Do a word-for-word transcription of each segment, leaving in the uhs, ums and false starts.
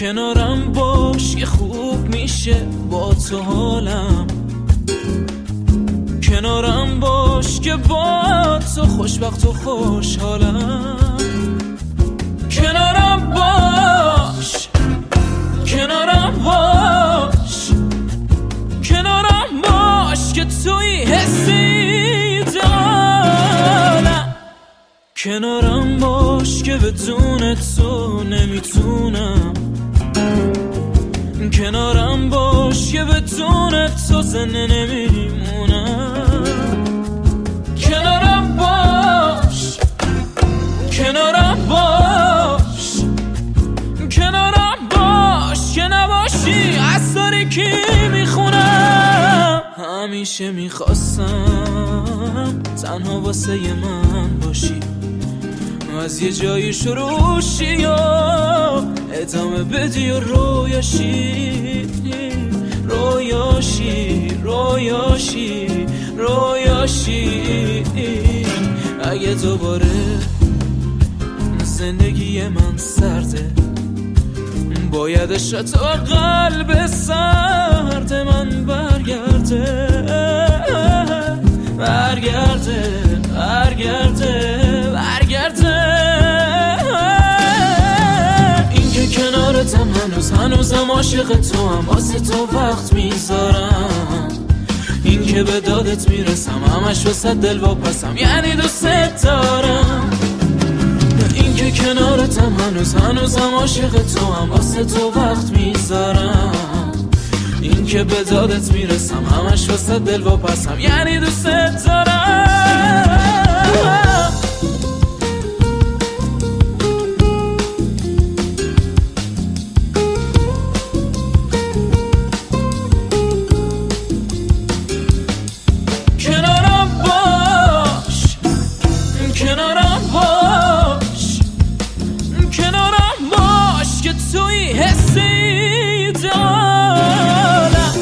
کنارم باش که خوب میشه با تو حالم، کنارم باش که با تو خوشبخت و خوشحالم، کنارم باش، کنارم باش، کنارم باش که توی حسی دارم، کنارم باش که بدون تو نمیتونم، کنارم باش که بدون تو زنده نمیمونم، کنارم باش، کنارم باش، کنارم باش که نباشی از تاریکی میخونم. همیشه میخواستم تنها واسه من باشی، از یه جایی شروعشی یا ادامه بدی و رویاشی رویاشی رویاشی رویاشی. اگه دوباره زندگی من سرده، باید اشتو قلب سرد من برگرده برگرده برگرده برگرده. این که کنارتم هنوز هنوزم عاشق تو هم، واسه تو وقت میذارم، این که به دادت میرسم همش واسه دل واپسم، یعنی دوست دارم. این که کنارتم هنوز هنوزم عاشق تو هم، واسه تو وقت میذارم، این که به دادت میرسم همش واسه دل واپسم، یعنی دوست دارم. کنارم باش، کنارم باش، کنارم باش که توی حسی دارم.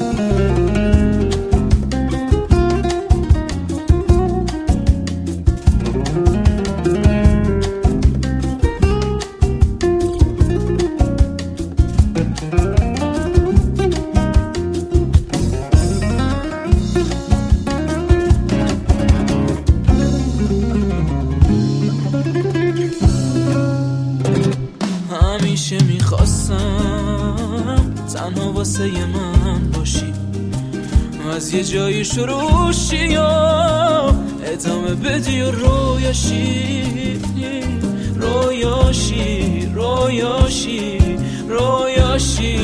همیشه میخواستم تنها واسه من باشی، از یه جایی شروعشی یا ادامه بدی و رویاشی رویاشی رویاشی رویاشی.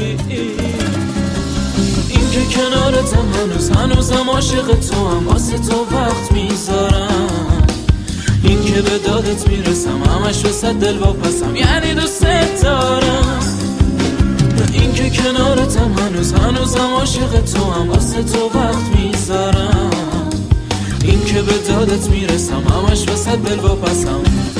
این که کنارتم هنوز هنوزم عاشق تو هم، واسه تو وقت میذارم، این که به دادت میرسم همش واسه دل واپسم، یعنی دوست دارم. این که کنارتم هنوز هنوزم عاشق تو هم، واسه تو وقت میذارم، این که به دادت میرسم همش واسه دل واپسم.